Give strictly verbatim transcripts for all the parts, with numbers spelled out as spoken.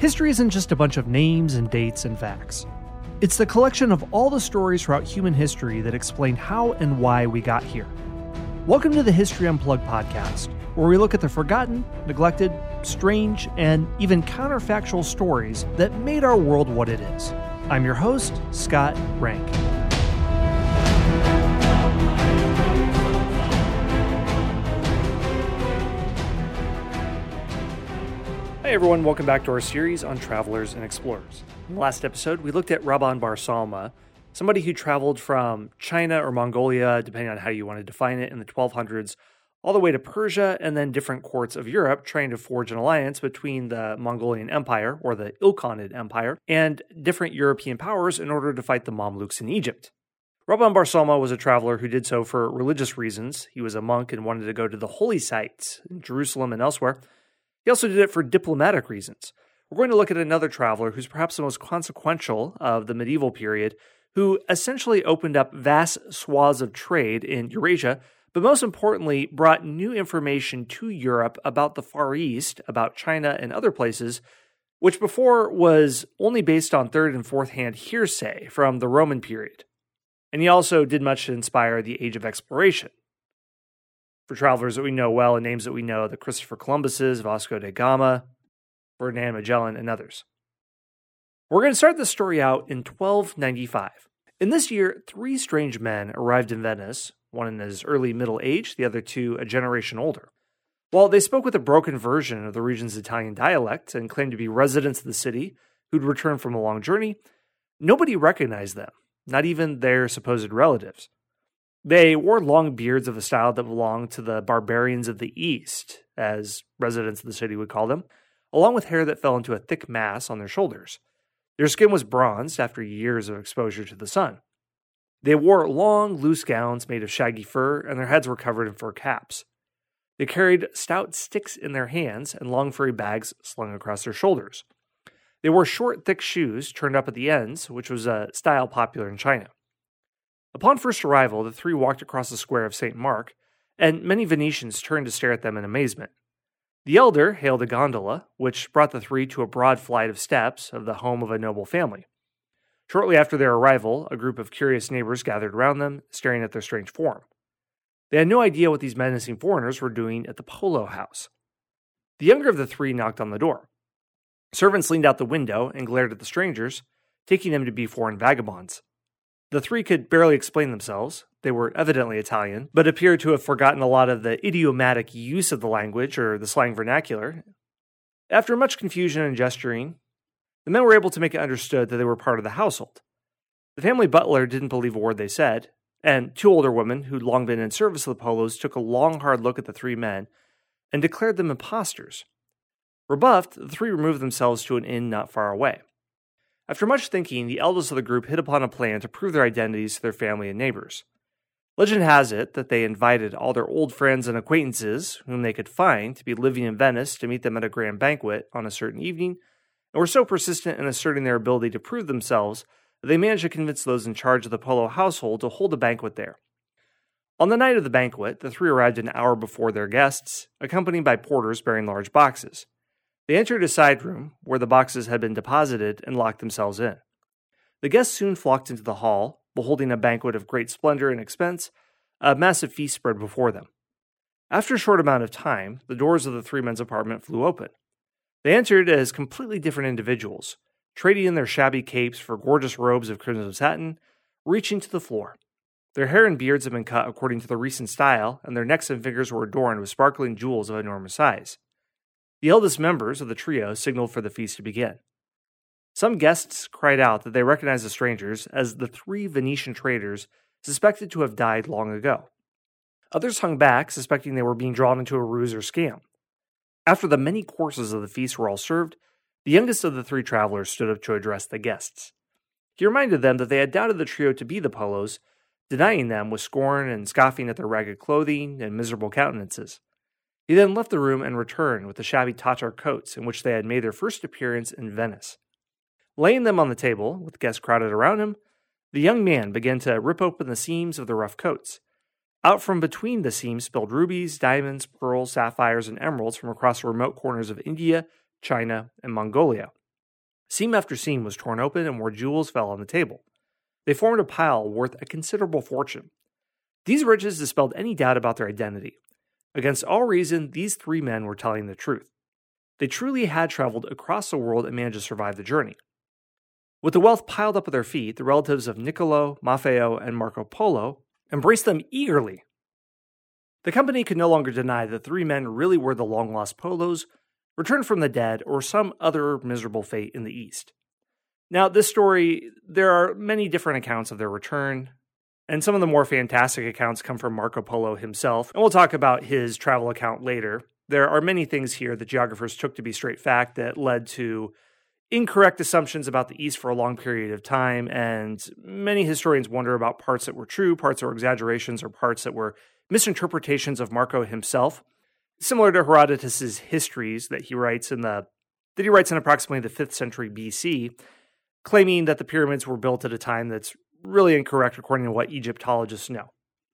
History isn't just a bunch of names and dates and facts. It's the collection of all the stories throughout human history that explain how and why we got here. Welcome to the History Unplugged podcast, where we look at the forgotten, neglected, strange, and even counterfactual stories that made our world what it is. I'm your host, Scott Rank. Hey everyone, welcome back to our series on travelers and explorers. In the last episode, we looked at Rabban Bar Salma, somebody who traveled from China or Mongolia, depending on how you want to define it, in the twelve hundreds, all the way to Persia and then different courts of Europe, trying to forge an alliance between the Mongolian Empire, or the Ilkhanid Empire, and different European powers in order to fight the Mamluks in Egypt. Rabban Bar Salma was a traveler who did so for religious reasons. He was a monk and wanted to go to the holy sites in Jerusalem and elsewhere. He also did it for diplomatic reasons. We're going to look at another traveler who's perhaps the most consequential of the medieval period, who essentially opened up vast swaths of trade in Eurasia, but most importantly, brought new information to Europe about the Far East, about China and other places, which before was only based on third and fourth hand hearsay from the Roman period. And he also did much to inspire the Age of Exploration. For travelers that we know well and names that we know, the Christopher Columbuses, Vasco da Gama, Ferdinand Magellan, and others. We're going to start the story out in twelve ninety-five. In this year, three strange men arrived in Venice, one in his early middle age, the other two a generation older. While they spoke with a broken version of the region's Italian dialect and claimed to be residents of the city who'd returned from a long journey, nobody recognized them, not even their supposed relatives. They wore long beards of a style that belonged to the barbarians of the East, as residents of the city would call them, along with hair that fell into a thick mass on their shoulders. Their skin was bronzed after years of exposure to the sun. They wore long, loose gowns made of shaggy fur, and their heads were covered in fur caps. They carried stout sticks in their hands and long furry bags slung across their shoulders. They wore short, thick shoes turned up at the ends, which was a style popular in China. Upon first arrival, the three walked across the square of Saint Mark, and many Venetians turned to stare at them in amazement. The elder hailed a gondola, which brought the three to a broad flight of steps of the home of a noble family. Shortly after their arrival, a group of curious neighbors gathered around them, staring at their strange form. They had no idea what these menacing foreigners were doing at the Polo House. The younger of the three knocked on the door. Servants leaned out the window and glared at the strangers, taking them to be foreign vagabonds. The three could barely explain themselves. They were evidently Italian, but appeared to have forgotten a lot of the idiomatic use of the language or the slang vernacular. After much confusion and gesturing, the men were able to make it understood that they were part of the household. The family butler didn't believe a word they said, and two older women who'd long been in service of the Polos took a long, hard look at the three men and declared them impostors. Rebuffed, the three removed themselves to an inn not far away. After much thinking, the eldest of the group hit upon a plan to prove their identities to their family and neighbors. Legend has it that they invited all their old friends and acquaintances, whom they could find, to be living in Venice to meet them at a grand banquet on a certain evening, and were so persistent in asserting their ability to prove themselves that they managed to convince those in charge of the Polo household to hold a banquet there. On the night of the banquet, the three arrived an hour before their guests, accompanied by porters bearing large boxes. They entered a side room, where the boxes had been deposited, and locked themselves in. The guests soon flocked into the hall, beholding a banquet of great splendor and expense, a massive feast spread before them. After a short amount of time, the doors of the three men's apartment flew open. They entered as completely different individuals, trading in their shabby capes for gorgeous robes of crimson satin, reaching to the floor. Their hair and beards had been cut according to the recent style, and their necks and fingers were adorned with sparkling jewels of enormous size. The eldest members of the trio signaled for the feast to begin. Some guests cried out that they recognized the strangers as the three Venetian traders suspected to have died long ago. Others hung back, suspecting they were being drawn into a ruse or scam. After the many courses of the feast were all served, the youngest of the three travelers stood up to address the guests. He reminded them that they had doubted the trio to be the Polos, denying them with scorn and scoffing at their ragged clothing and miserable countenances. He then left the room and returned with the shabby Tatar coats in which they had made their first appearance in Venice. Laying them on the table, with guests crowded around him, the young man began to rip open the seams of the rough coats. Out from between the seams spilled rubies, diamonds, pearls, sapphires, and emeralds from across the remote corners of India, China, and Mongolia. Seam after seam was torn open and more jewels fell on the table. They formed a pile worth a considerable fortune. These riches dispelled any doubt about their identity. Against all reason, these three men were telling the truth. They truly had traveled across the world and managed to survive the journey. With the wealth piled up at their feet, the relatives of Niccolo, Maffeo, and Marco Polo embraced them eagerly. The company could no longer deny that the three men really were the long-lost Polos, returned from the dead, or some other miserable fate in the East. Now, this story, there are many different accounts of their return, and some of the more fantastic accounts come from Marco Polo himself, and we'll talk about his travel account later. There are many things here that geographers took to be straight fact that led to incorrect assumptions about the East for a long period of time, and many historians wonder about parts that were true, parts that were exaggerations, or parts that were misinterpretations of Marco himself. Similar to Herodotus's histories that he writes in the that he writes in approximately the fifth century B C, claiming that the pyramids were built at a time that's really incorrect according to what Egyptologists know.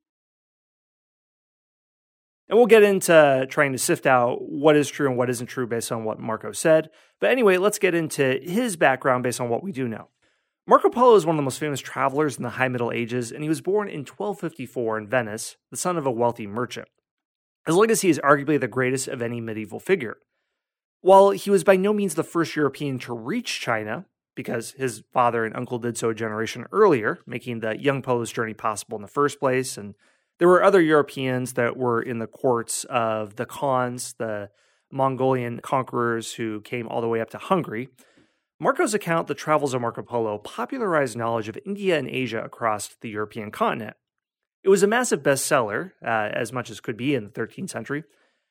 And we'll get into trying to sift out what is true and what isn't true based on what Marco said. But anyway, let's get into his background based on what we do know. Marco Polo is one of the most famous travelers in the High Middle Ages, and he was born in twelve fifty-four in Venice, the son of a wealthy merchant. His legacy is arguably the greatest of any medieval figure. While he was by no means the first European to reach China, because his father and uncle did so a generation earlier, making the young Polo's journey possible in the first place, and there were other Europeans that were in the courts of the Khans, the Mongolian conquerors who came all the way up to Hungary. Marco's account, The Travels of Marco Polo, popularized knowledge of India and Asia across the European continent. It was a massive bestseller, uh, as much as could be in the thirteenth century,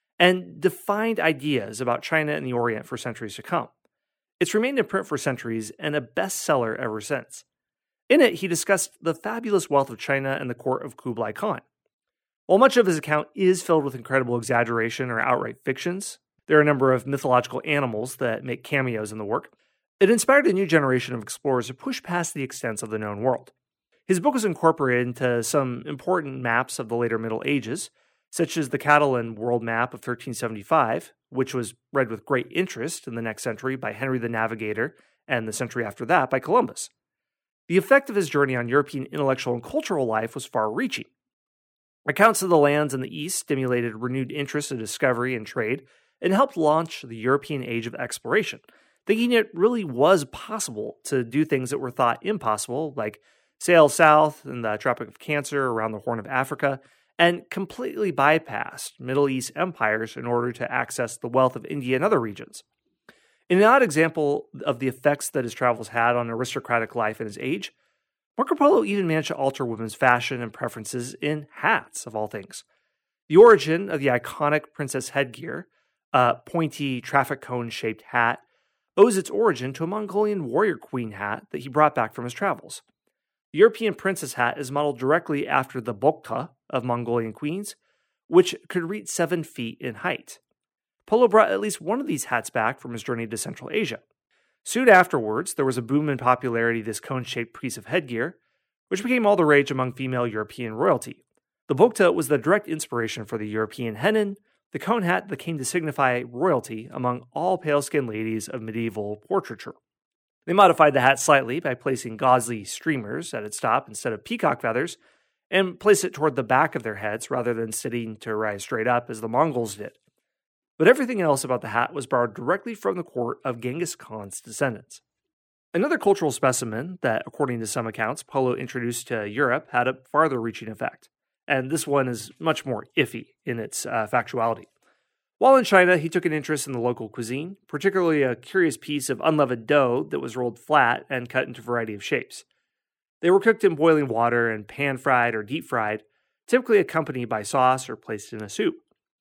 and defined ideas about China and the Orient for centuries to come. It's remained in print for centuries and a bestseller ever since. In it, he discussed the fabulous wealth of China and the court of Kublai Khan. While much of his account is filled with incredible exaggeration or outright fictions, there are a number of mythological animals that make cameos in the work. It inspired a new generation of explorers to push past the extents of the known world. His book was incorporated into some important maps of the later Middle Ages, such as the Catalan world map of thirteen seventy-five, which was read with great interest in the next century by Henry the Navigator, and the century after that by Columbus. The effect of his journey on European intellectual and cultural life was far-reaching. Accounts of the lands in the East stimulated renewed interest in discovery and trade, and helped launch the European age of exploration, thinking it really was possible to do things that were thought impossible, like sail south in the Tropic of Cancer around the Horn of Africa, and completely bypassed Middle East empires in order to access the wealth of India and other regions. In an odd example of the effects that his travels had on aristocratic life in his age, Marco Polo even managed to alter women's fashion and preferences in hats, of all things. The origin of the iconic princess headgear, a pointy traffic cone-shaped hat, owes its origin to a Mongolian warrior queen hat that he brought back from his travels. The European princess hat is modeled directly after the bokta of Mongolian queens, which could reach seven feet in height. Polo brought at least one of these hats back from his journey to Central Asia. Soon afterwards, there was a boom in popularity of this cone-shaped piece of headgear, which became all the rage among female European royalty. The bokta was the direct inspiration for the European hennin, the cone hat that came to signify royalty among all pale-skinned ladies of medieval portraiture. They modified the hat slightly by placing gauzy streamers at its top instead of peacock feathers, and placed it toward the back of their heads rather than sitting to rise straight up as the Mongols did. But everything else about the hat was borrowed directly from the court of Genghis Khan's descendants. Another cultural specimen that, according to some accounts, Polo introduced to Europe had a farther-reaching effect, and this one is much more iffy in its uh, factuality. While in China, he took an interest in the local cuisine, particularly a curious piece of unleavened dough that was rolled flat and cut into a variety of shapes. They were cooked in boiling water and pan-fried or deep-fried, typically accompanied by sauce or placed in a soup.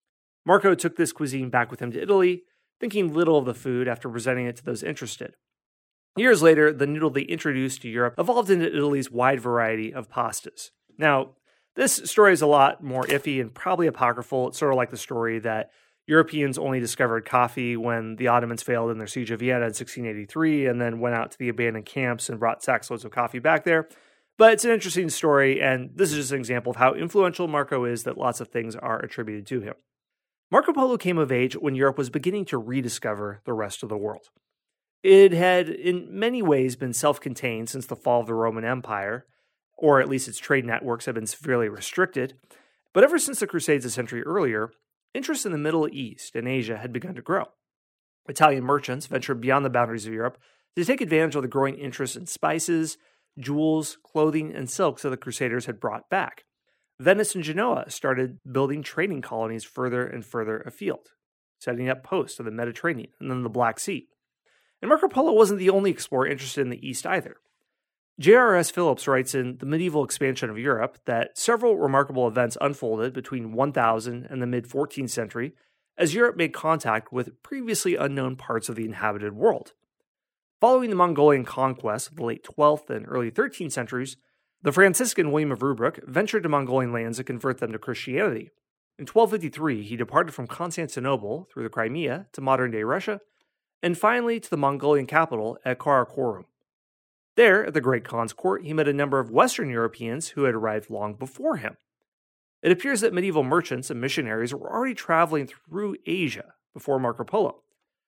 Marco took this cuisine back with him to Italy, thinking little of the food after presenting it to those interested. Years later, the noodle they introduced to Europe evolved into Italy's wide variety of pastas. Now, this story is a lot more iffy and probably apocryphal. It's sort of like the story that Europeans only discovered coffee when the Ottomans failed in their siege of Vienna in sixteen eighty-three and then went out to the abandoned camps and brought sackloads of coffee back there. But it's an interesting story, and this is just an example of how influential Marco is that lots of things are attributed to him. Marco Polo came of age when Europe was beginning to rediscover the rest of the world. It had in many ways been self-contained since the fall of the Roman Empire, or at least its trade networks had been severely restricted. But ever since the Crusades a century earlier, interest in the Middle East and Asia had begun to grow. Italian merchants ventured beyond the boundaries of Europe to take advantage of the growing interest in spices, jewels, clothing, and silks that the Crusaders had brought back. Venice and Genoa started building trading colonies further and further afield, setting up posts in the Mediterranean and then the Black Sea. And Marco Polo wasn't the only explorer interested in the East either. J R S Phillips writes in The Medieval Expansion of Europe that several remarkable events unfolded between one thousand and the mid-fourteenth century as Europe made contact with previously unknown parts of the inhabited world. Following the Mongolian conquest of the late twelfth and early thirteenth centuries, the Franciscan William of Rubruck ventured to Mongolian lands to convert them to Christianity. In twelve fifty-three, he departed from Constantinople through the Crimea to modern-day Russia, and finally to the Mongolian capital at Karakorum. There, at the Great Khan's court, he met a number of Western Europeans who had arrived long before him. It appears that medieval merchants and missionaries were already traveling through Asia before Marco Polo.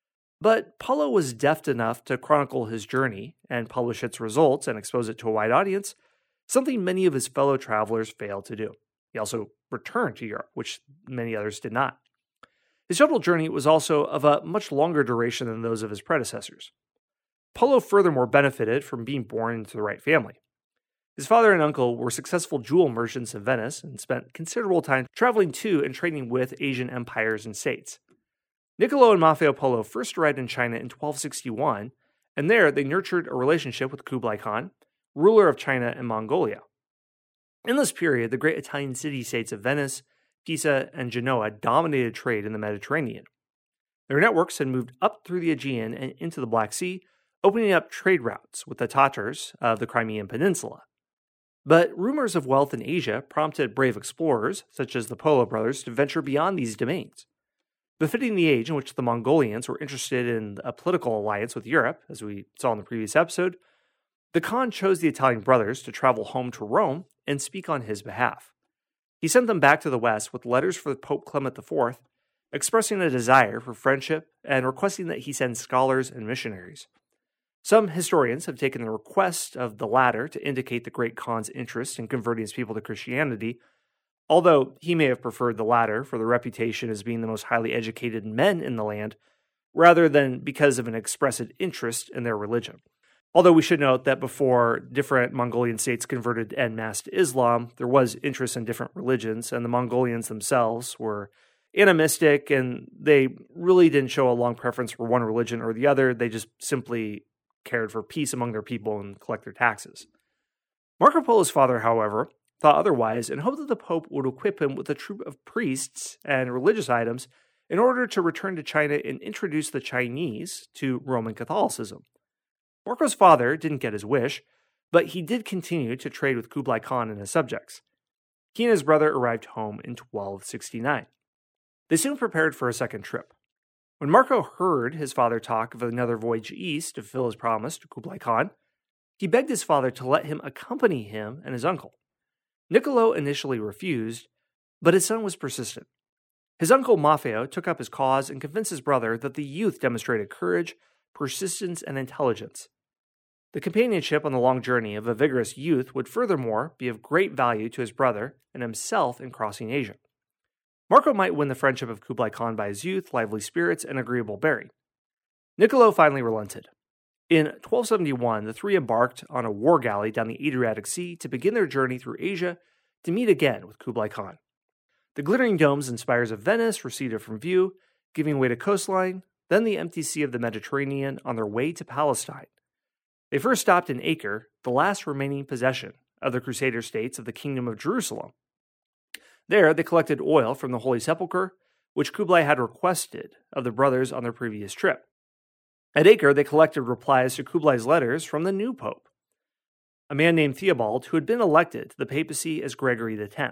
But Polo was deft enough to chronicle his journey and publish its results and expose it to a wide audience, something many of his fellow travelers failed to do. He also returned to Europe, which many others did not. His total journey was also of a much longer duration than those of his predecessors. Polo furthermore benefited from being born into the right family. His father and uncle were successful jewel merchants in Venice and spent considerable time traveling to and trading with Asian empires and states. Niccolo and Maffeo Polo first arrived in China in twelve sixty-one, and there they nurtured a relationship with Kublai Khan, ruler of China and Mongolia. In this period, the great Italian city-states of Venice, Pisa, and Genoa dominated trade in the Mediterranean. Their networks had moved up through the Aegean and into the Black Sea, opening up trade routes with the Tatars of the Crimean Peninsula. But rumors of wealth in Asia prompted brave explorers, such as the Polo brothers, to venture beyond these domains. Befitting the age in which the Mongolians were interested in a political alliance with Europe, as we saw in the previous episode, the Khan chose the Italian brothers to travel home to Rome and speak on his behalf. He sent them back to the west with letters for Pope Clement the Fourth, expressing a desire for friendship and requesting that he send scholars and missionaries. Some historians have taken the request of the latter to indicate the great Khan's interest in converting his people to Christianity, although he may have preferred the latter for the reputation as being the most highly educated men in the land, rather than because of an expressive interest in their religion. Although we should note that before different Mongolian states converted en masse to Islam, there was interest in different religions, and the Mongolians themselves were animistic, and they really didn't show a long preference for one religion or the other. They just simply cared for peace among their people and collect their taxes. Marco Polo's father, however, thought otherwise and hoped that the Pope would equip him with a troop of priests and religious items in order to return to China and introduce the Chinese to Roman Catholicism. Marco's father didn't get his wish, but he did continue to trade with Kublai Khan and his subjects. He and his brother arrived home in twelve sixty-nine. They soon prepared for a second trip. When Marco heard his father talk of another voyage east to fulfill his promise to Kublai Khan, he begged his father to let him accompany him and his uncle. Niccolo initially refused, but his son was persistent. His uncle Maffeo took up his cause and convinced his brother that the youth demonstrated courage, persistence, and intelligence. The companionship on the long journey of a vigorous youth would furthermore be of great value to his brother and himself in crossing Asia. Marco might win the friendship of Kublai Khan by his youth, lively spirits, and agreeable bearing. Niccolo finally relented. In twelve seventy-one, the three embarked on a war galley down the Adriatic Sea to begin their journey through Asia to meet again with Kublai Khan. The glittering domes and spires of Venice receded from view, giving way to coastline, then the empty sea of the Mediterranean on their way to Palestine. They first stopped in Acre, the last remaining possession of the Crusader states of the Kingdom of Jerusalem. There, they collected oil from the Holy Sepulchre, which Kublai had requested of the brothers on their previous trip. At Acre, they collected replies to Kublai's letters from the new pope, a man named Theobald, who had been elected to the papacy as Gregory the Tenth.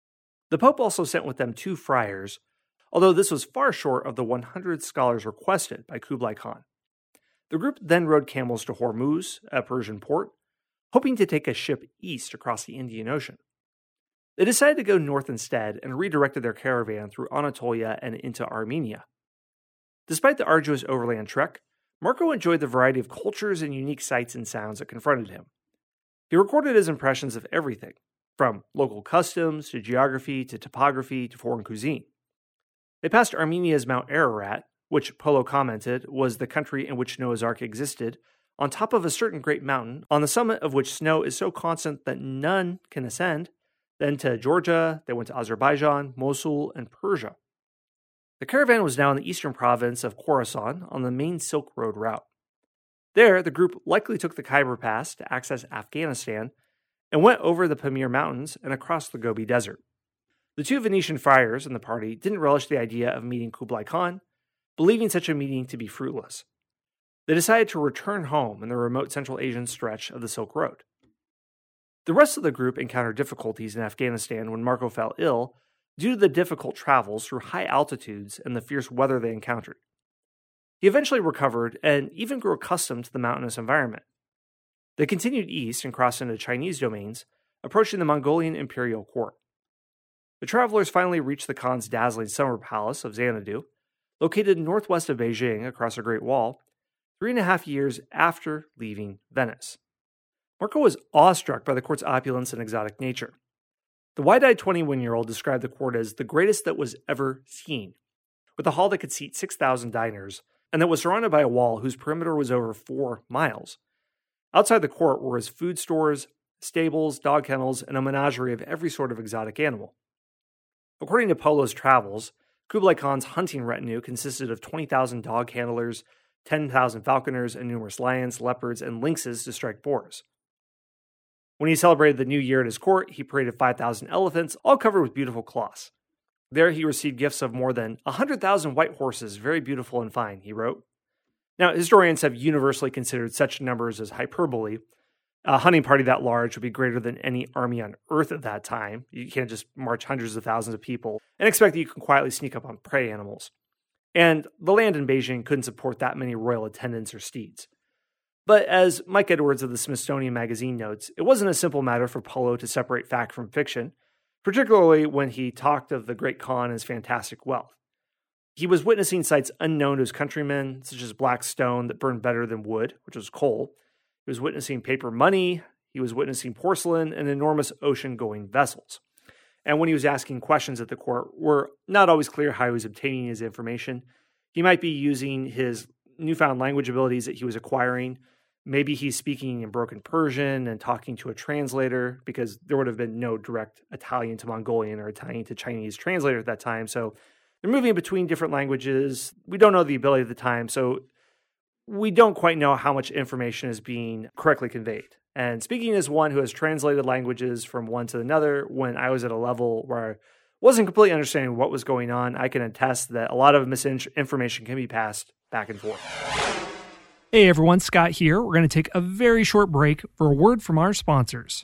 The pope also sent with them two friars, although this was far short of the one hundred scholars requested by Kublai Khan. The group then rode camels to Hormuz, a Persian port, hoping to take a ship east across the Indian Ocean. They decided to go north instead and redirected their caravan through Anatolia and into Armenia. Despite the arduous overland trek, Marco enjoyed the variety of cultures and unique sights and sounds that confronted him. He recorded his impressions of everything, from local customs to geography to topography to foreign cuisine. They passed Armenia's Mount Ararat, which Polo commented was the country in which Noah's Ark existed, on top of a certain great mountain, on the summit of which snow is so constant that none can ascend. Then to Georgia, they went to Azerbaijan, Mosul, and Persia. The caravan was now in the eastern province of Khorasan on the main Silk Road route. There, the group likely took the Khyber Pass to access Afghanistan and went over the Pamir Mountains and across the Gobi Desert. The two Venetian friars in the party didn't relish the idea of meeting Kublai Khan, believing such a meeting to be fruitless. They decided to return home in the remote Central Asian stretch of the Silk Road. The rest of the group encountered difficulties in Afghanistan when Marco fell ill due to the difficult travels through high altitudes and the fierce weather they encountered. He eventually recovered and even grew accustomed to the mountainous environment. They continued east and crossed into Chinese domains, approaching the Mongolian imperial court. The travelers finally reached the Khan's dazzling summer palace of Xanadu, located northwest of Beijing across a Great Wall, three and a half years after leaving Venice. Marco was awestruck by the court's opulence and exotic nature. The wide-eyed twenty-one-year-old described the court as the greatest that was ever seen, with a hall that could seat six thousand diners, and that was surrounded by a wall whose perimeter was over four miles. Outside the court were his food stores, stables, dog kennels, and a menagerie of every sort of exotic animal. According to Polo's travels, Kublai Khan's hunting retinue consisted of twenty thousand dog handlers, ten thousand falconers, and numerous lions, leopards, and lynxes to strike boars. When he celebrated the new year at his court, he paraded five thousand elephants, all covered with beautiful cloths. There he received gifts of more than one hundred thousand white horses, very beautiful and fine, he wrote. Now, historians have universally considered such numbers as hyperbole. A hunting party that large would be greater than any army on earth at that time. You can't just march hundreds of thousands of people and expect that you can quietly sneak up on prey animals. And the land in Beijing couldn't support that many royal attendants or steeds. But as Mike Edwards of the Smithsonian Magazine notes, it wasn't a simple matter for Polo to separate fact from fiction, particularly when he talked of the great Khan and his fantastic wealth. He was witnessing sights unknown to his countrymen, such as black stone that burned better than wood, which was coal. He was witnessing paper money, he was witnessing porcelain, and enormous ocean-going vessels. And when he was asking questions at the court, were not always clear how he was obtaining his information. He might be using his newfound language abilities that he was acquiring. Maybe he's speaking in broken Persian and talking to a translator, because there would have been no direct Italian to Mongolian or Italian to Chinese translator at that time. So they're moving between different languages. We don't know the ability at the time, so we don't quite know how much information is being correctly conveyed. And speaking as one who has translated languages from one to another, when I was at a level where I wasn't completely understanding what was going on, I can attest that a lot of misinformation can be passed back and forth. Hey everyone, Scott here. We're going to take a very short break for a word from our sponsors.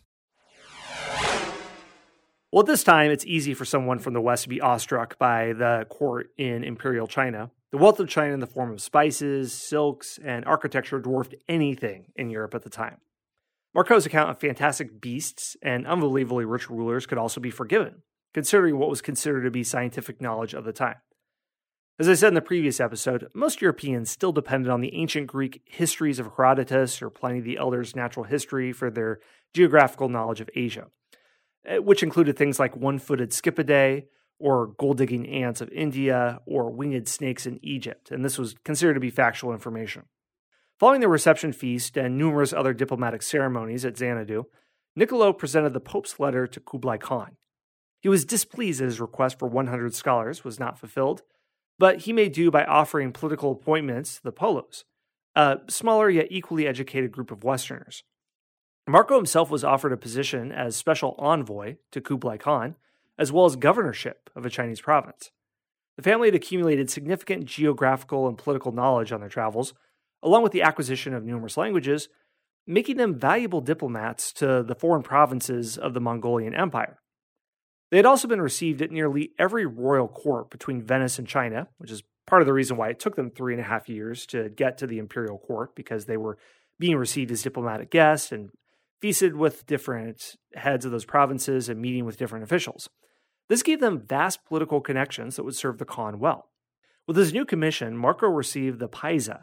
Well, at this time, it's easy for someone from the West to be awestruck by the court in Imperial China. The wealth of China in the form of spices, silks, and architecture dwarfed anything in Europe at the time. Marco's account of fantastic beasts and unbelievably rich rulers could also be forgiven, considering what was considered to be scientific knowledge of the time. As I said in the previous episode, most Europeans still depended on the ancient Greek histories of Herodotus or Pliny the Elder's natural history for their geographical knowledge of Asia, which included things like one-footed Scipidae, or gold-digging ants of India, or winged snakes in Egypt, and this was considered to be factual information. Following the reception feast and numerous other diplomatic ceremonies at Xanadu, Niccolo presented the Pope's letter to Kublai Khan. He was displeased that his request for one hundred scholars was not fulfilled, but he made do by offering political appointments to the Polos, a smaller yet equally educated group of Westerners. Marco himself was offered a position as special envoy to Kublai Khan, as well as governorship of a Chinese province. The family had accumulated significant geographical and political knowledge on their travels, along with the acquisition of numerous languages, making them valuable diplomats to the foreign provinces of the Mongolian Empire. They had also been received at nearly every royal court between Venice and China, which is part of the reason why it took them three and a half years to get to the imperial court, because they were being received as diplomatic guests and feasted with different heads of those provinces and meeting with different officials. This gave them vast political connections that would serve the Khan well. With his new commission, Marco received the Paisa,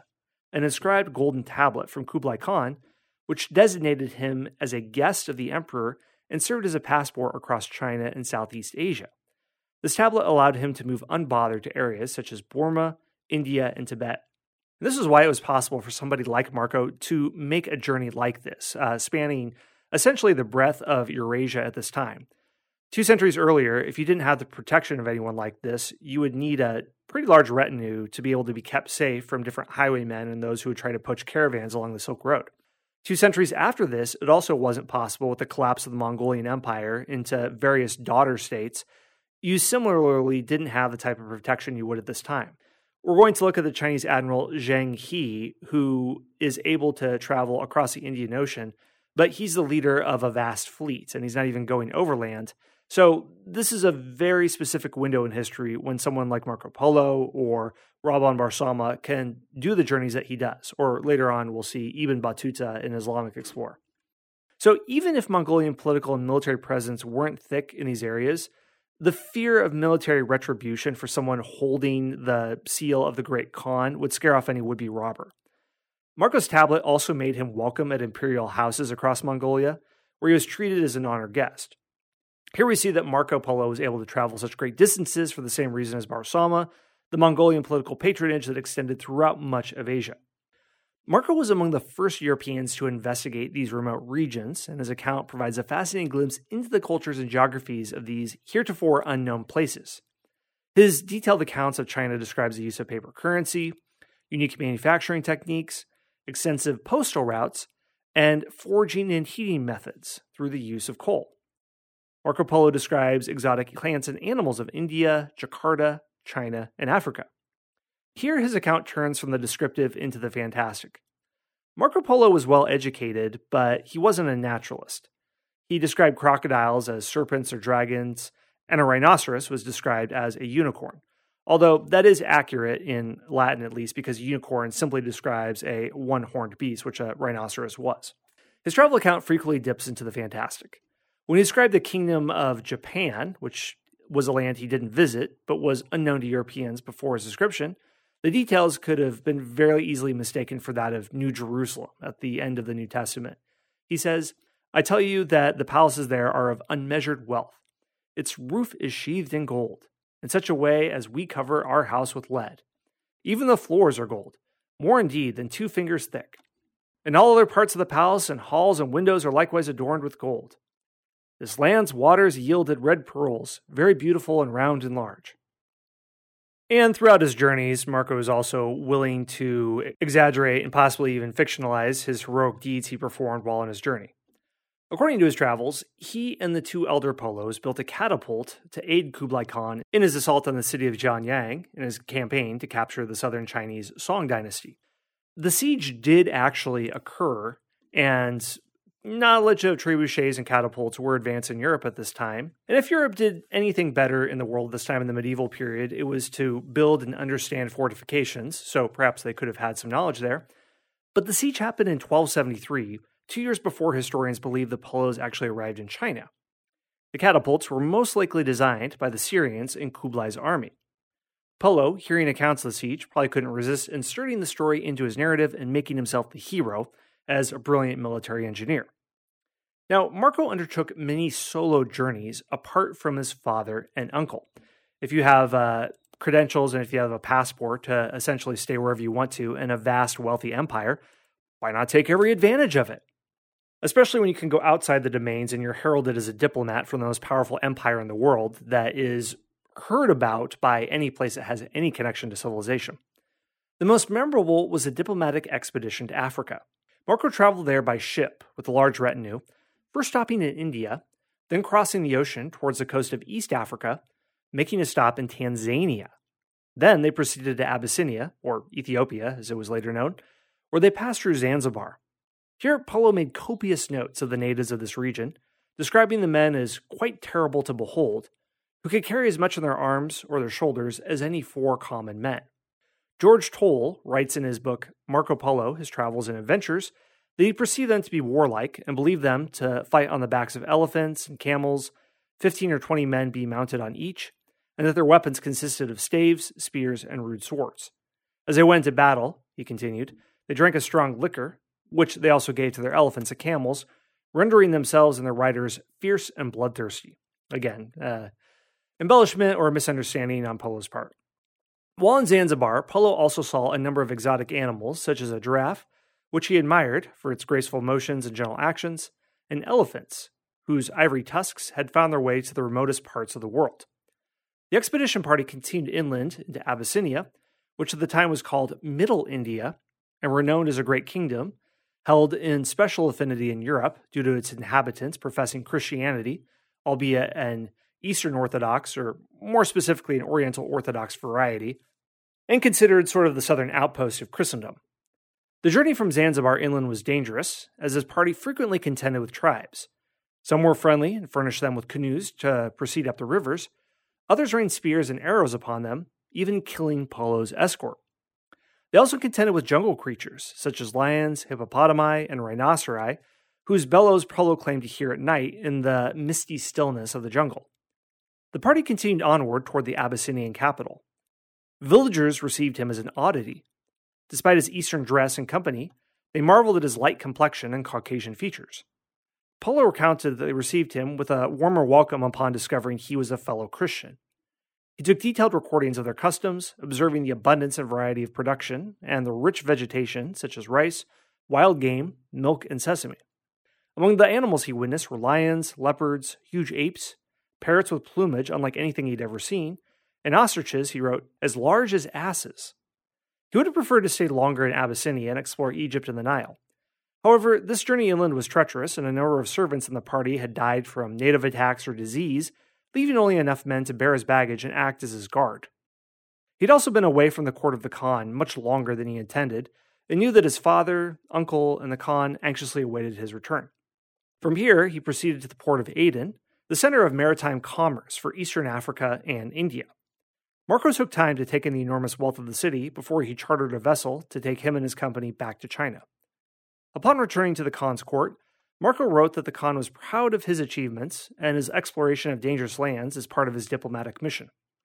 an inscribed golden tablet from Kublai Khan, which designated him as a guest of the emperor and served as a passport across China and Southeast Asia. This tablet allowed him to move unbothered to areas such as Burma, India, and Tibet. And this is why it was possible for somebody like Marco to make a journey like this, uh, spanning essentially the breadth of Eurasia at this time. Two centuries earlier, if you didn't have the protection of anyone like this, you would need a pretty large retinue to be able to be kept safe from different highwaymen and those who would try to poach caravans along the Silk Road. Two centuries after this, it also wasn't possible with the collapse of the Mongolian Empire into various daughter states. You similarly didn't have the type of protection you would at this time. We're going to look at the Chinese Admiral Zheng He, who is able to travel across the Indian Ocean, but he's the leader of a vast fleet, and he's not even going overland. So this is a very specific window in history when someone like Marco Polo or Rabban Barsauma can do the journeys that he does, or later on we'll see Ibn Battuta, an Islamic explorer. So even if Mongolian political and military presence weren't thick in these areas, the fear of military retribution for someone holding the seal of the Great Khan would scare off any would-be robber. Marco's tablet also made him welcome at imperial houses across Mongolia, where he was treated as an honored guest. Here we see that Marco Polo was able to travel such great distances for the same reason as Barsauma, the Mongolian political patronage that extended throughout much of Asia. Marco was among the first Europeans to investigate these remote regions, and his account provides a fascinating glimpse into the cultures and geographies of these heretofore unknown places. His detailed accounts of China describes the use of paper currency, unique manufacturing techniques, extensive postal routes, and forging and heating methods through the use of coal. Marco Polo describes exotic plants and animals of India, Jakarta, China, and Africa. Here his account turns from the descriptive into the fantastic. Marco Polo was well educated, but he wasn't a naturalist. He described crocodiles as serpents or dragons, and a rhinoceros was described as a unicorn. Although that is accurate in Latin at least, because a unicorn simply describes a one-horned beast, which a rhinoceros was. His travel account frequently dips into the fantastic. When he described the kingdom of Japan, which was a land he didn't visit, but was unknown to Europeans before his description, the details could have been very easily mistaken for that of New Jerusalem at the end of the New Testament. He says, "I tell you that the palaces there are of unmeasured wealth. Its roof is sheathed in gold, in such a way as we cover our house with lead. Even the floors are gold, more indeed than two fingers thick. And all other parts of the palace and halls and windows are likewise adorned with gold. This land's waters yielded red pearls, very beautiful and round and large." And throughout his journeys, Marco is also willing to exaggerate and possibly even fictionalize his heroic deeds he performed while on his journey. According to his travels, he and the two elder Polos built a catapult to aid Kublai Khan in his assault on the city of Jianyang in his campaign to capture the southern Chinese Song dynasty. The siege did actually occur, and knowledge of trebuchets and catapults were advanced in Europe at this time. And if Europe did anything better in the world this time in the medieval period, it was to build and understand fortifications, so perhaps they could have had some knowledge there. But the siege happened in twelve seventy-three, two years before historians believe the Polos actually arrived in China. The catapults were most likely designed by the Syrians in Kublai's army. Polo, hearing accounts of the siege, probably couldn't resist inserting the story into his narrative and making himself the hero as a brilliant military engineer. Now, Marco undertook many solo journeys apart from his father and uncle. If you have uh, credentials and if you have a passport to essentially stay wherever you want to in a vast, wealthy empire, why not take every advantage of it? Especially when you can go outside the domains and you're heralded as a diplomat from the most powerful empire in the world that is heard about by any place that has any connection to civilization. The most memorable was a diplomatic expedition to Africa. Marco traveled there by ship with a large retinue, first stopping in India, then crossing the ocean towards the coast of East Africa, making a stop in Tanzania. Then they proceeded to Abyssinia, or Ethiopia as it was later known, where they passed through Zanzibar. Here, Polo made copious notes of the natives of this region, describing the men as quite terrible to behold, who could carry as much on their arms or their shoulders as any four common men. George Toll writes in his book Marco Polo, His Travels and Adventures, that he perceived them to be warlike and believed them to fight on the backs of elephants and camels, fifteen or twenty men being mounted on each, and that their weapons consisted of staves, spears, and rude swords. As they went into battle, he continued, They drank a strong liquor, which they also gave to their elephants and camels, rendering themselves and their riders fierce and bloodthirsty. Again, uh, embellishment or misunderstanding on Polo's part. While in Zanzibar, Polo also saw a number of exotic animals, such as a giraffe, which he admired for its graceful motions and gentle actions, and elephants, whose ivory tusks had found their way to the remotest parts of the world. The expedition party continued inland into Abyssinia, which at the time was called Middle India, and renowned as a great kingdom, held in special affinity in Europe due to its inhabitants professing Christianity, albeit an Eastern Orthodox, or more specifically an Oriental Orthodox variety, and considered sort of the southern outpost of Christendom. The journey from Zanzibar inland was dangerous, as this party frequently contended with tribes. Some were friendly and furnished them with canoes to proceed up the rivers. Others rained spears and arrows upon them, even killing Polo's escort. They also contended with jungle creatures, such as lions, hippopotami, and rhinoceri, whose bellows Polo claimed to hear at night in the misty stillness of the jungle. The party continued onward toward the Abyssinian capital. Villagers received him as an oddity. Despite his Eastern dress and company, they marveled at his light complexion and Caucasian features. Polo recounted that they received him with a warmer welcome upon discovering he was a fellow Christian. He took detailed recordings of their customs, observing the abundance and variety of production and the rich vegetation, such as rice, wild game, milk, and sesame. Among the animals he witnessed were lions, leopards, huge apes, parrots with plumage unlike anything he'd ever seen, and ostriches, he wrote, as large as asses. He would have preferred to stay longer in Abyssinia and explore Egypt and the Nile. However, this journey inland was treacherous, and a number of servants in the party had died from native attacks or disease, leaving only enough men to bear his baggage and act as his guard. He'd also been away from the court of the Khan much longer than he intended, and knew that his father, uncle, and the Khan anxiously awaited his return. From here, he proceeded to the port of Aden, the center of maritime commerce for Eastern Africa and India. Marco took time to take in the enormous wealth of the city before he chartered a vessel to take him and his company back to China. Upon returning to the Khan's court, Marco wrote that the Khan was proud of his achievements and his exploration of dangerous lands as part of his diplomatic mission.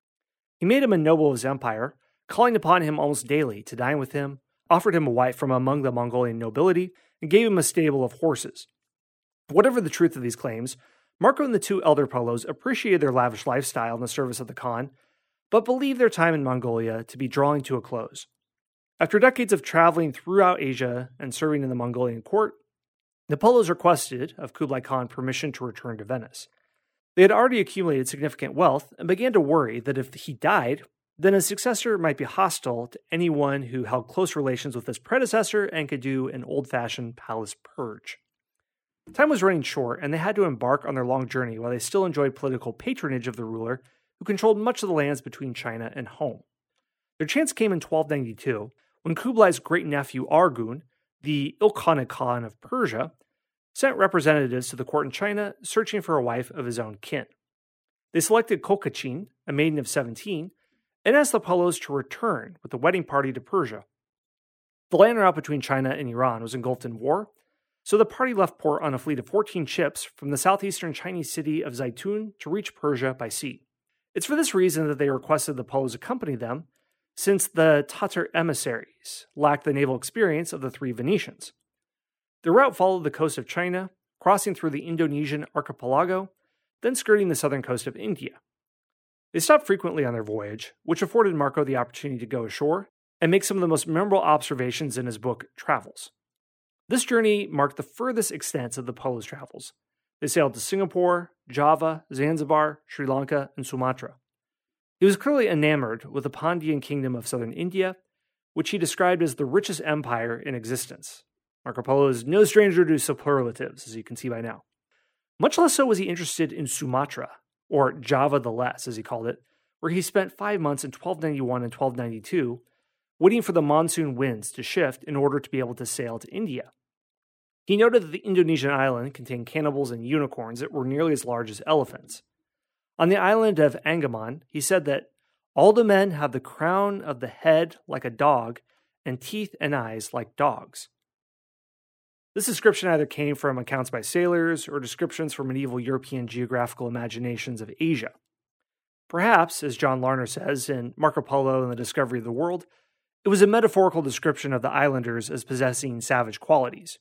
He made him a noble of his empire, calling upon him almost daily to dine with him, offered him a wife from among the Mongolian nobility, and gave him a stable of horses. Whatever the truth of these claims, Marco and the two elder Polos appreciated their lavish lifestyle in the service of the Khan, but believed their time in Mongolia to be drawing to a close. After decades of traveling throughout Asia and serving in the Mongolian court, the Polos requested of Kublai Khan permission to return to Venice. They had already accumulated significant wealth and began to worry that if he died, then his successor might be hostile to anyone who held close relations with his predecessor and could do an old-fashioned palace purge. Time was running short, and they had to embark on their long journey while they still enjoyed political patronage of the ruler, who controlled much of the lands between China and home. Their chance came in twelve ninety-two, when Kublai's great-nephew Arghun, the Ilkhanate Khan of Persia, sent representatives to the court in China searching for a wife of his own kin. They selected Kokachin, a maiden of seventeen, and asked the Polos to return with the wedding party to Persia. The land route between China and Iran was engulfed in war, so the party left port on a fleet of fourteen ships from the southeastern Chinese city of Zaitun to reach Persia by sea. It's for this reason that they requested the Polos accompany them, since the Tatar emissaries lacked the naval experience of the three Venetians. The route followed the coast of China, crossing through the Indonesian archipelago, then skirting the southern coast of India. They stopped frequently on their voyage, which afforded Marco the opportunity to go ashore and make some of the most memorable observations in his book, Travels. This journey marked the furthest extent of the Polos' travels. They sailed to Singapore, Java, Zanzibar, Sri Lanka, and Sumatra. He was clearly enamored with the Pandyan kingdom of southern India, which he described as the richest empire in existence. Marco Polo is no stranger to superlatives, as you can see by now. Much less so was he interested in Sumatra, or Java the Less, as he called it, where he spent five months in twelve ninety-one and twelve ninety-two, waiting for the monsoon winds to shift in order to be able to sail to India. He noted that the Indonesian island contained cannibals and unicorns that were nearly as large as elephants. On the island of Angaman, he said that all the men have the crown of the head like a dog and teeth and eyes like dogs. This description either came from accounts by sailors or descriptions from medieval European geographical imaginations of Asia. Perhaps, as John Larner says in Marco Polo and the Discovery of the World, It was a metaphorical description of the islanders as possessing savage qualities.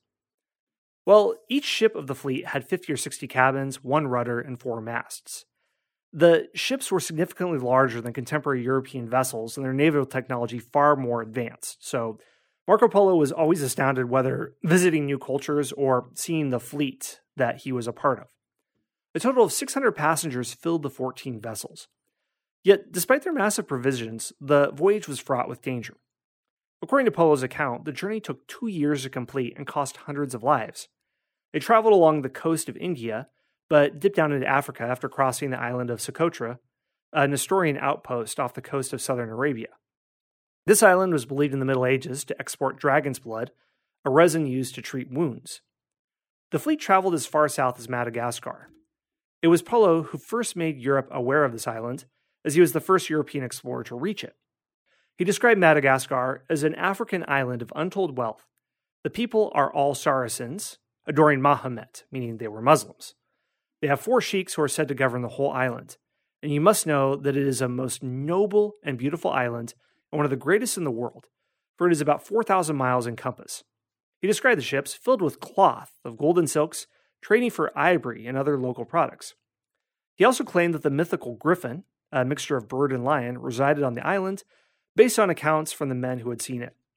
Well, each ship of the fleet had fifty or sixty cabins, one rudder, and four masts. The ships were significantly larger than contemporary European vessels, and their naval technology far more advanced. So Marco Polo was always astounded whether visiting new cultures or seeing the fleet that he was a part of. A total of six hundred passengers filled the fourteen vessels. Yet, despite their massive provisions, the voyage was fraught with danger. According to Polo's account, the journey took two years to complete and cost hundreds of lives. They traveled along the coast of India, but dipped down into Africa after crossing the island of Socotra, a Nestorian outpost off the coast of southern Arabia. This island was believed in the Middle Ages to export dragon's blood, a resin used to treat wounds. The fleet traveled as far south as Madagascar. It was Polo who first made Europe aware of this island, as he was the first European explorer to reach it. He described Madagascar as an African island of untold wealth. The people are all Saracens, adoring Mahomet, meaning they were Muslims. They have four sheiks who are said to govern the whole island, and you must know that it is a most noble and beautiful island and one of the greatest in the world, for it is about four thousand miles in compass. He described the ships filled with cloth of golden silks, trading for ivory and other local products. He also claimed that the mythical griffin, a mixture of bird and lion, resided on the island, based on accounts from the men who had seen it.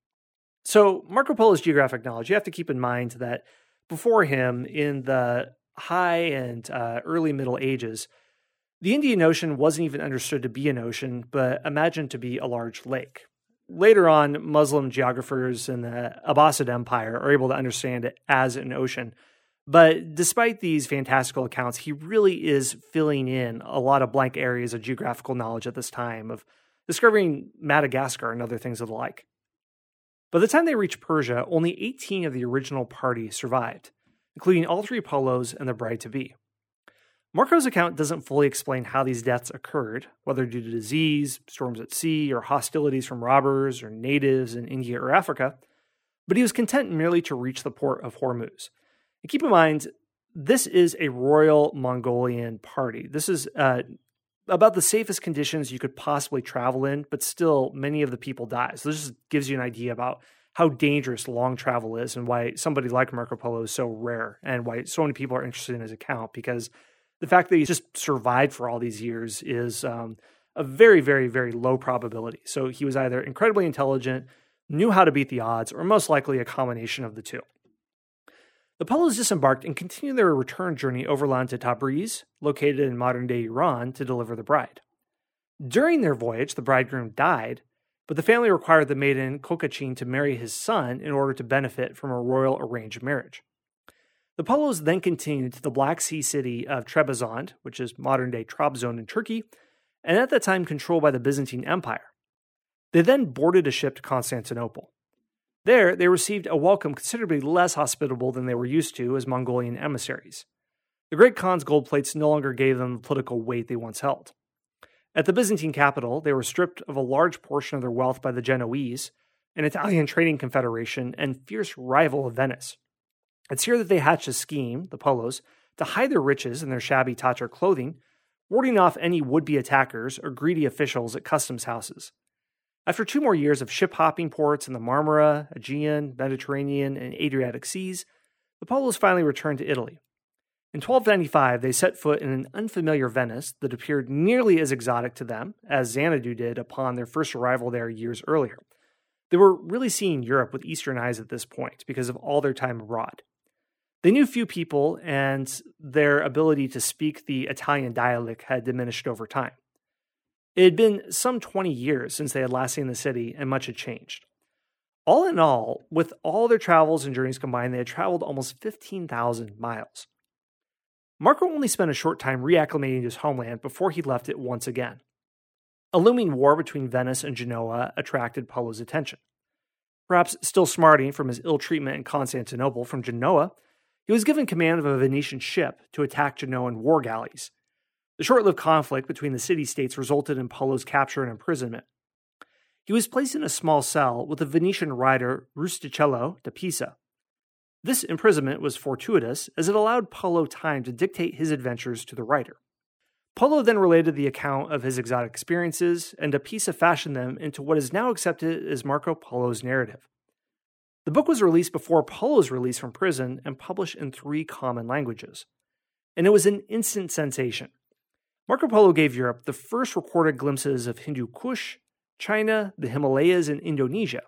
So, Marco Polo's geographic knowledge, you have to keep in mind that before him, in the high and uh, early Middle Ages, the Indian Ocean wasn't even understood to be an ocean, but imagined to be a large lake. Later on, Muslim geographers in the Abbasid Empire are able to understand it as an ocean. But despite these fantastical accounts, he really is filling in a lot of blank areas of geographical knowledge at this time, of discovering Madagascar and other things of the like. By the time they reached Persia, only eighteen of the original party survived, including all three Polos and the bride-to-be. Marco's account doesn't fully explain how these deaths occurred, whether due to disease, storms at sea, or hostilities from robbers or natives in India or Africa, but he was content merely to reach the port of Hormuz. And keep in mind, this is a royal Mongolian party. This is uh, about the safest conditions you could possibly travel in, but still many of the people die. So this just gives you an idea about how dangerous long travel is and why somebody like Marco Polo is so rare and why so many people are interested in his account, because the fact that he just survived for all these years is um, a very, very, very low probability. So he was either incredibly intelligent, knew how to beat the odds, or most likely a combination of the two. The Polos disembarked and continued their return journey overland to Tabriz, located in modern-day Iran, to deliver the bride. During their voyage, the bridegroom died, but the family required the maiden Kokachin to marry his son in order to benefit from a royal arranged marriage. The Polos then continued to the Black Sea city of Trebizond, which is modern-day Trabzon in Turkey, and at that time controlled by the Byzantine Empire. They then boarded a ship to Constantinople. There, they received a welcome considerably less hospitable than they were used to as Mongolian emissaries. The Great Khan's gold plates no longer gave them the political weight they once held. At the Byzantine capital, they were stripped of a large portion of their wealth by the Genoese, an Italian trading confederation and fierce rival of Venice. It's here that they hatched a scheme, the Polos, to hide their riches in their shabby Tatar clothing, warding off any would-be attackers or greedy officials at customs houses. After two more years of ship-hopping ports in the Marmara, Aegean, Mediterranean, and Adriatic seas, the Polos finally returned to Italy. In twelve ninety-five, they set foot in an unfamiliar Venice that appeared nearly as exotic to them as Xanadu did upon their first arrival there years earlier. They were really seeing Europe with Eastern eyes at this point because of all their time abroad. They knew few people, and their ability to speak the Italian dialect had diminished over time. It had been some twenty years since they had last seen the city, and much had changed. All in all, with all their travels and journeys combined, they had traveled almost fifteen thousand miles. Marco only spent a short time reacclimating to his homeland before he left it once again. A looming war between Venice and Genoa attracted Polo's attention. Perhaps still smarting from his ill treatment in Constantinople from Genoa, he was given command of a Venetian ship to attack Genoan war galleys. The short-lived conflict between the city-states resulted in Polo's capture and imprisonment. He was placed in a small cell with the Venetian writer Rustichello da Pisa. This imprisonment was fortuitous, as it allowed Polo time to dictate his adventures to the writer. Polo then related the account of his exotic experiences, and Apisa fashioned them into what is now accepted as Marco Polo's narrative. The book was released before Polo's release from prison and published in three common languages. And it was an instant sensation. Marco Polo gave Europe the first recorded glimpses of Hindu Kush, China, the Himalayas, and Indonesia.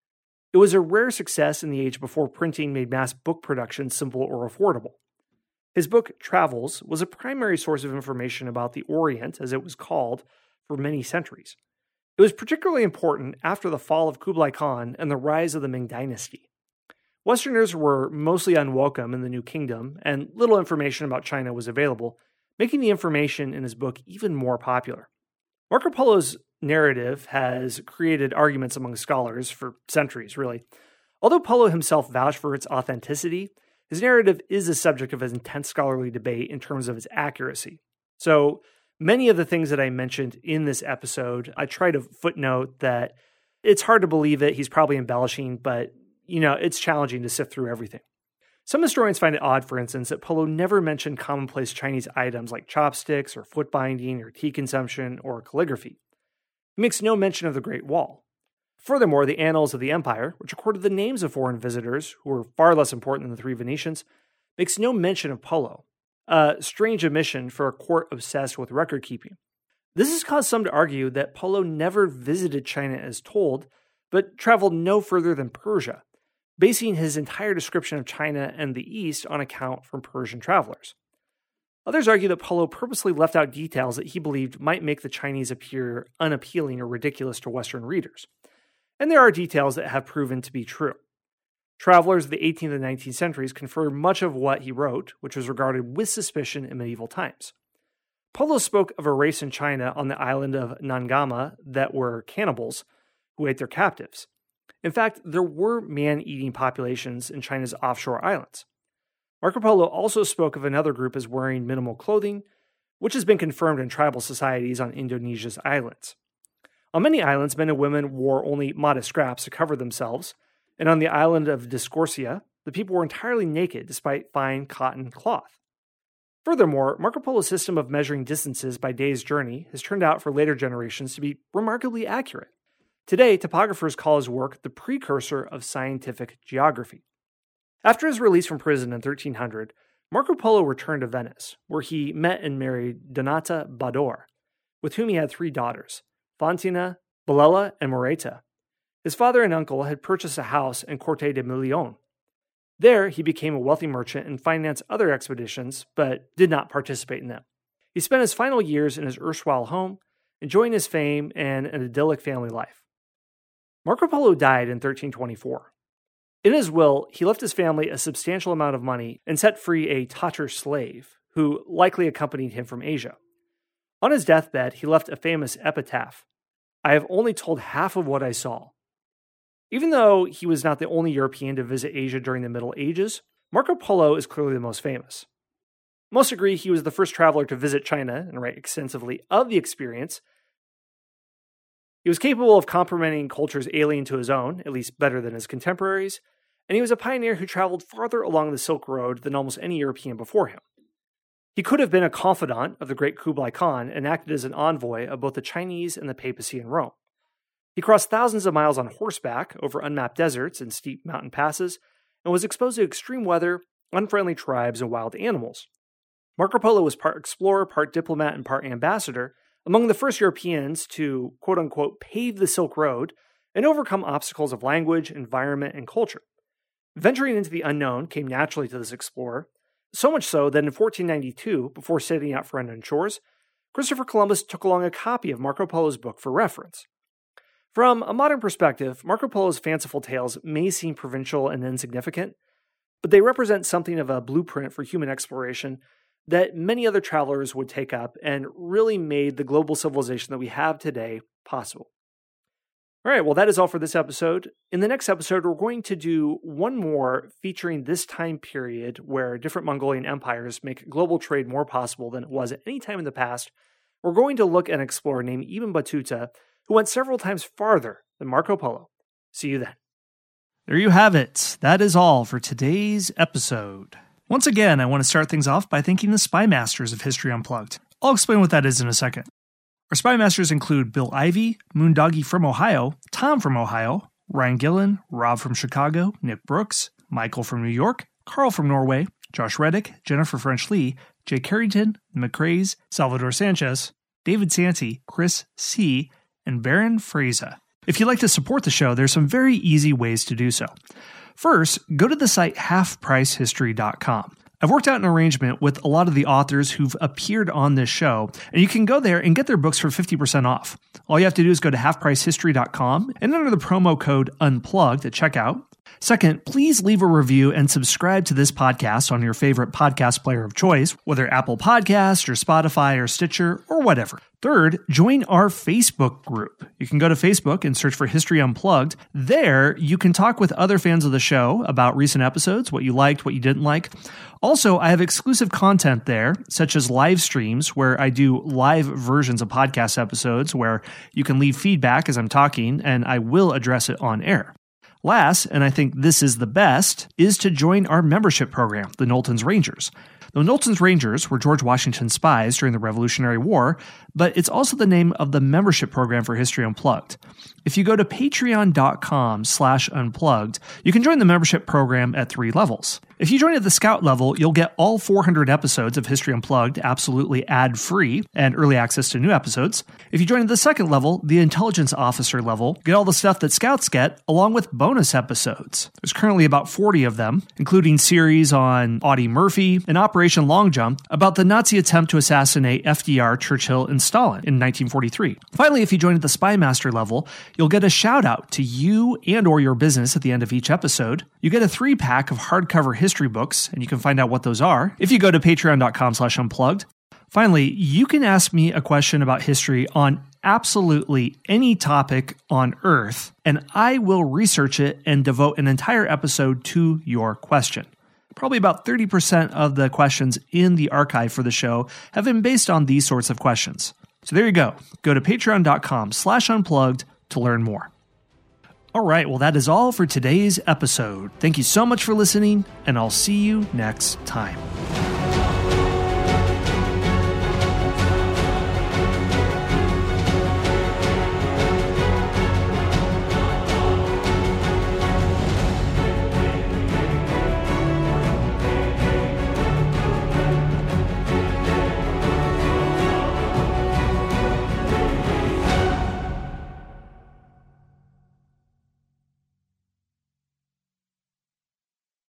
It was a rare success in the age before printing made mass book production simple or affordable. His book, Travels, was a primary source of information about the Orient, as it was called, for many centuries. It was particularly important after the fall of Kublai Khan and the rise of the Ming Dynasty. Westerners were mostly unwelcome in the new kingdom, and little information about China was available, making the information in his book even more popular. Marco Polo's narrative has created arguments among scholars for centuries, really. Although Polo himself vouched for its authenticity, his narrative is a subject of intense scholarly debate in terms of its accuracy. So, many of the things that I mentioned in this episode, I try to footnote that it's hard to believe it, he's probably embellishing, but, you know, it's challenging to sift through everything. Some historians find it odd, for instance, that Polo never mentioned commonplace Chinese items like chopsticks or foot binding or tea consumption or calligraphy. He makes no mention of the Great Wall. Furthermore, the Annals of the Empire, which recorded the names of foreign visitors, who were far less important than the three Venetians, makes no mention of Polo, a strange omission for a court obsessed with record-keeping. This has caused some to argue that Polo never visited China as told, but traveled no further than Persia, basing his entire description of China and the East on account from Persian travelers. Others argue that Polo purposely left out details that he believed might make the Chinese appear unappealing or ridiculous to Western readers. And there are details that have proven to be true. Travelers of the eighteenth and nineteenth centuries confirm much of what he wrote, which was regarded with suspicion in medieval times. Polo spoke of a race in China on the island of Nangama that were cannibals who ate their captives. In fact, there were man-eating populations in China's offshore islands. Marco Polo also spoke of another group as wearing minimal clothing, which has been confirmed in tribal societies on Indonesia's islands. On many islands, men and women wore only modest scraps to cover themselves, and on the island of Discorsia, the people were entirely naked despite fine cotton cloth. Furthermore, Marco Polo's system of measuring distances by day's journey has turned out for later generations to be remarkably accurate. Today, topographers call his work the precursor of scientific geography. After his release from prison in thirteen hundred, Marco Polo returned to Venice, where he met and married Donata Badoer, with whom he had three daughters, Fantina, Belella, and Moreta. His father and uncle had purchased a house in Corte de Milion. There, he became a wealthy merchant and financed other expeditions, but did not participate in them. He spent his final years in his erstwhile home, enjoying his fame and an idyllic family life. Marco Polo died in thirteen twenty-four. In his will, he left his family a substantial amount of money and set free a Tatar slave, who likely accompanied him from Asia. On his deathbed, he left a famous epitaph: "I have only told half of what I saw." Even though he was not the only European to visit Asia during the Middle Ages, Marco Polo is clearly the most famous. Most agree he was the first traveler to visit China and write extensively of the experience. He was capable of complimenting cultures alien to his own, at least better than his contemporaries, and he was a pioneer who traveled farther along the Silk Road than almost any European before him. He could have been a confidant of the great Kublai Khan and acted as an envoy of both the Chinese and the papacy in Rome. He crossed thousands of miles on horseback over unmapped deserts and steep mountain passes, and was exposed to extreme weather, unfriendly tribes, and wild animals. Marco Polo was part explorer, part diplomat, and part ambassador, among the first Europeans to, quote-unquote, pave the Silk Road and overcome obstacles of language, environment, and culture. Venturing into the unknown came naturally to this explorer, so much so that in fourteen ninety-two, before setting out for unknown shores, Christopher Columbus took along a copy of Marco Polo's book for reference. From a modern perspective, Marco Polo's fanciful tales may seem provincial and insignificant, but they represent something of a blueprint for human exploration that many other travelers would take up and really made the global civilization that we have today possible. All right, well, that is all for this episode. In the next episode, we're going to do one more featuring this time period where different Mongolian empires make global trade more possible than it was at any time in the past. We're going to look at an explorer named Ibn Battuta, who went several times farther than Marco Polo. See you then. There you have it. That is all for today's episode. Once again, I want to start things off by thanking the Spy Masters of History Unplugged. I'll explain what that is in a second. Our Spy Masters include Bill Ivey, Moondoggy from Ohio, Tom from Ohio, Ryan Gillen, Rob from Chicago, Nick Brooks, Michael from New York, Carl from Norway, Josh Reddick, Jennifer French Lee, Jay Carrington, McCrays, Salvador Sanchez, David Santi, Chris C., and Baron Fraser. If you'd like to support the show, there's some very easy ways to do so. First, go to the site half price history dot com. I've worked out an arrangement with a lot of the authors who've appeared on this show, and you can go there and get their books for fifty percent off. All you have to do is go to half price history dot com and enter the promo code UNPLUGGED at checkout. Second, please leave a review and subscribe to this podcast on your favorite podcast player of choice, whether Apple Podcasts or Spotify or Stitcher or whatever. Third, join our Facebook group. You can go to Facebook and search for History Unplugged. There, you can talk with other fans of the show about recent episodes, what you liked, what you didn't like. Also, I have exclusive content there, such as live streams where I do live versions of podcast episodes where you can leave feedback as I'm talking, and I will address it on air. Last, and I think this is the best, is to join our membership program, the Knowlton's Rangers. The Knowlton's Rangers were George Washington's spies during the Revolutionary War, but it's also the name of the membership program for History Unplugged. If you go to patreon.com slash unplugged, you can join the membership program at three levels. If you join at the Scout level, you'll get all four hundred episodes of History Unplugged absolutely ad-free and early access to new episodes. If you join at the second level, the Intelligence Officer level, get all the stuff that Scouts get, along with bonus episodes. There's currently about forty of them, including series on Audie Murphy and Operation Long Jump about the Nazi attempt to assassinate F D R, Churchill, and Stalin in nineteen forty-three. Finally, if you join at the Spy Master level, you'll get a shout-out to you and or your business at the end of each episode. You get a three-pack of hardcover history books, and you can find out what those are if you go to patreon.com slash unplugged. Finally, you can ask me a question about history on absolutely any topic on Earth, and I will research it and devote an entire episode to your question. Probably about thirty percent of the questions in the archive for the show have been based on these sorts of questions. So there you go. Go to patreon.com slash unplugged to learn more. All right, well, that is all for today's episode. Thank you so much for listening, and I'll see you next time.